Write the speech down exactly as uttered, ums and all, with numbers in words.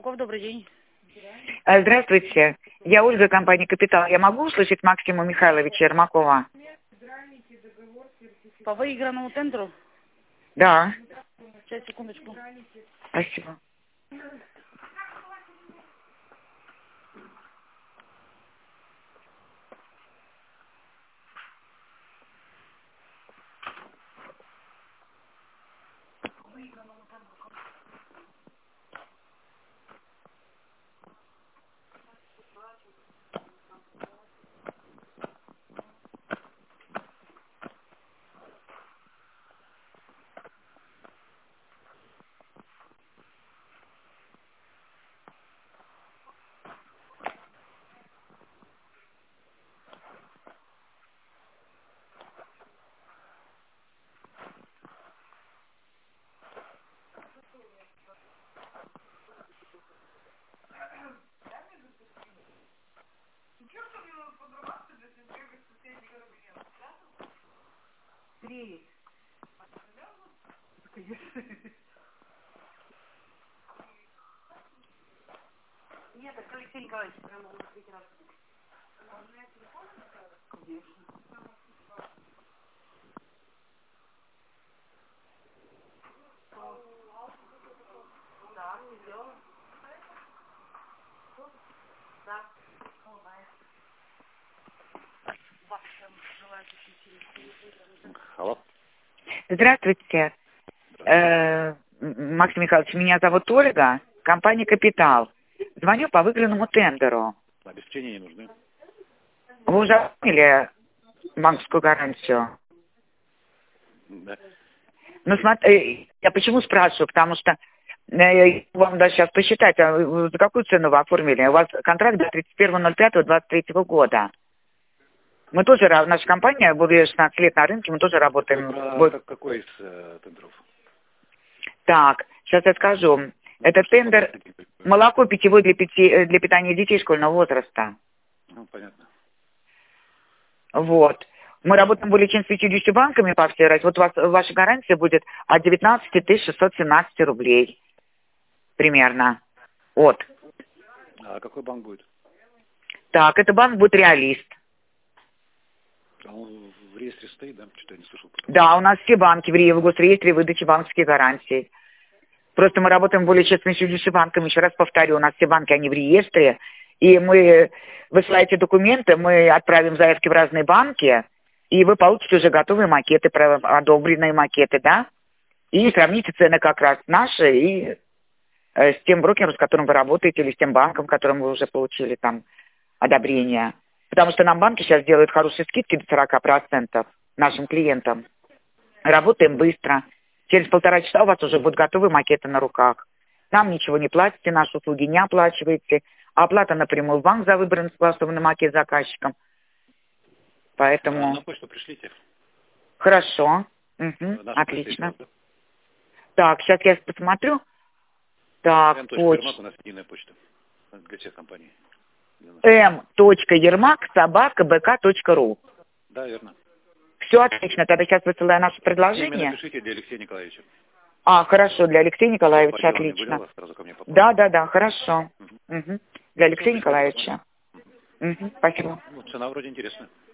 Добрый день. Здравствуйте. Я Ольга, компания «Капитал». Я могу услышать Максима Михайловича Ермакова? По выигранному тендеру? Да. Сейчас, секундочку. Спасибо. Нет, это Алексей Николаевич. Алло. Здравствуйте. Э, Максим Михайлович, меня зовут Ольга, компания «Капитал». Звоню по выигранному тендеру. Обеспечения не нужны. Вы уже оформили банковскую гарантию? Да. Ну, смотри, я почему спрашиваю? Потому что э, вам даже сейчас посчитать, а вы за какую цену вы оформили? У вас контракт до тридцать первого ноль пятого двадцать третьего года. Мы тоже, ра- наша компания, более шестнадцати лет на рынке, мы тоже работаем. Про Вот. как- какой из э, тендеров? Так, сейчас я скажу. Ну, Это что тендер подробнее? молоко питьевое для, пяти, э, для питания детей школьного возраста. Ну, понятно. Вот. Мы работаем более чем с пятьюдесятью банками по всей России. Вот у вас, ваша гарантия будет от девятнадцати тысяч шестисот семнадцати рублей. Примерно. Вот. А какой банк будет? Так, это банк будет «Реалист». А он в реестре стоит, да? Что-то я не слышал. Потом. Да, у нас все банки в РИЭ, в госреестре выдачи банковских гарантий. Просто мы работаем более чем с пятьюдесятью банками. Еще раз повторю, у нас все банки, они в реестре. И мы, высылаете документы, мы отправим заявки в разные банки, и вы получите уже готовые макеты, про- одобренные макеты, да? И сравните цены как раз наши и э, с тем брокером, с которым вы работаете, или с тем банком, которым вы уже получили там одобрение. Потому что нам банки сейчас делают хорошие скидки до сорока процентов нашим клиентам. Работаем быстро. Через полтора часа у вас уже будут готовы макеты на руках. Нам ничего не платите, наши услуги не оплачиваете. Оплата напрямую в банк за выбранный согласованный макет заказчиком. Поэтому... На почту пришлите. Хорошо. Угу. Наша Отлично. почта, да? Так, сейчас я посмотрю. Так, М. поч... Ермак у нас единая почта. Для всех компаний. м. Ермак собака бэ ка точка ру. Да, верно. Все отлично. Тогда сейчас высылаю наше Именно предложение. пишите для Алексея Николаевича. А, хорошо, для Алексея Николаевича, По делам не отлично. гуляла, сразу ко мне попала. Да, да, да, хорошо. Угу. Угу. Для Алексея Все, Николаевича. Угу. Спасибо. Ну, цена вроде интересная.